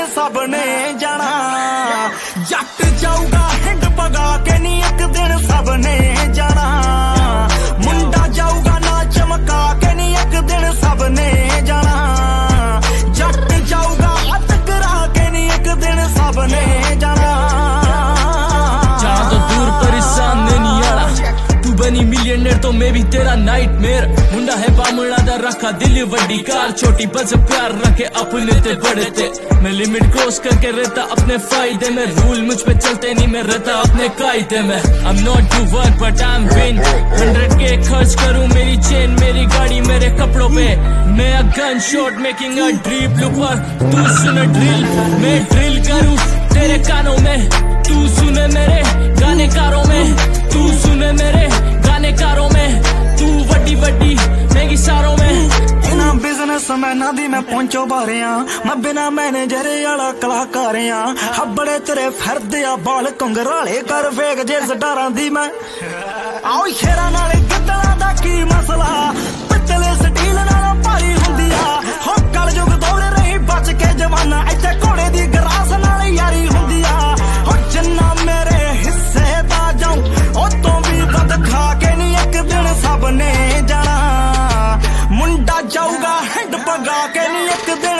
सब ने जाना। जट जाऊगा हिंड पगा के नी एक दिन सब ने जाना। मुंडा जाऊगा ना चमका के नी एक दिन सब ने जाना। जट जाऊगा हथ करा के नी एक दिन सब ने जाना। जहाँ तो दूर पर इस सामने नहीं आना। तू बनी मिलियनेयर तो मैं भी तेरा नाइटमेयर। मुंडा है बामुड़ा दा रखा दिल वड्डी कार छोटी बस प्यार रखे अपने ते बड़े ते। मैं लिमिट क्रॉस करके रहता अपने फायदे में। रूल मुझ पे चलते नहीं मैं रहता अपने कायदे में। I'm not to work but I'm win 100K खर्च करूं मेरी चेन मेरी गाड़ी मेरे कपड़ों पे। मैं a gun shot making a drip looper तू सुन ड्रिल मैं ड्रिल करूं तेरे कानों में। तू सुने मेरे गाने कारों में। तू सुने मेरे गाने कारों में। तू वड्डी वड्डी महंगी सारों में। बिना बिजनेस मैना दी मैं पहुंचो बारिया। मैं बिना मैनेजर वाला कलाकार आ। बड़े तेरे फिरदे आ बाल कंगराले कर फेक जे स्टारां दी मैं। आओ शेरां नाले गिद्दड़ां दा की मसला। पित्तले स्टील नाल भारी हुंदी आ। हो कलयुग दौड़ रही बच के जवाना। इत्थे घोड़े दी गरास नाल यारी हुंदी आ। हो जिन्ना मेरे हिस्से दा जाऊं ओ तो भी बद खा के नी एक दिन सब ने जाना। मुंडा जाऊगा हिंड पगा के नी एक दिन